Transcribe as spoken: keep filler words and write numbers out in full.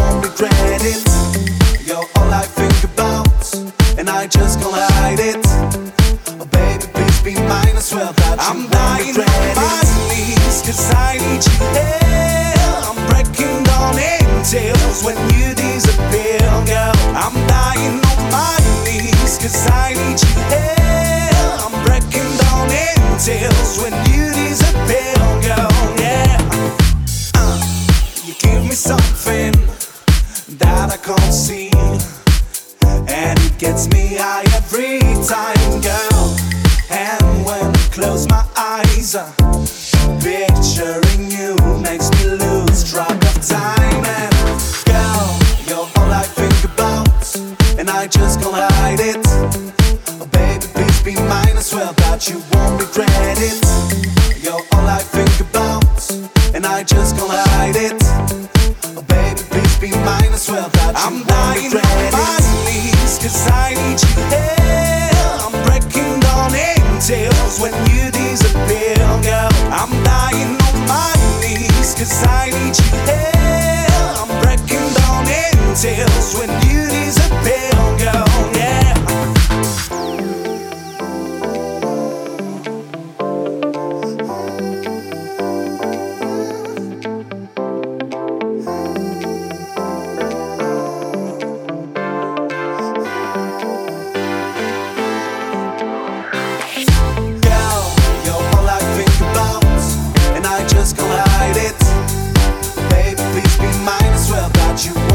won't regret it. You're all I think about, and I just can't hide it. Oh baby, please be mine, I swear that you I'm won't dying regret on it. my knees, cause I need you here. I'm breaking down in tears when you disappear, girl. I'm dying on my knees, cause I need you here. I'm breaking down in tears when you disappear, girl, yeah. uh, You give me something that I can't see, and it gets me high every time, girl. And when I close my eyes, uh, picturing you makes me lose track of time. And girl, you're all I think about, and I just can't hide it. Oh baby, please be mine, I swear that you won't regret it. You're all I think about, and I just can't hide it. Oh baby, please be mine, I swear that you I'm won't dying regret on it. my knees, cause I need you here. I'm breaking down in tears when you disappear, girl. I'm dying on my knees, cause I need you here. I'm breaking down in tears when you disappear, girl, yeah. Just can't hide it. Baby, please be mine, I swear that you won't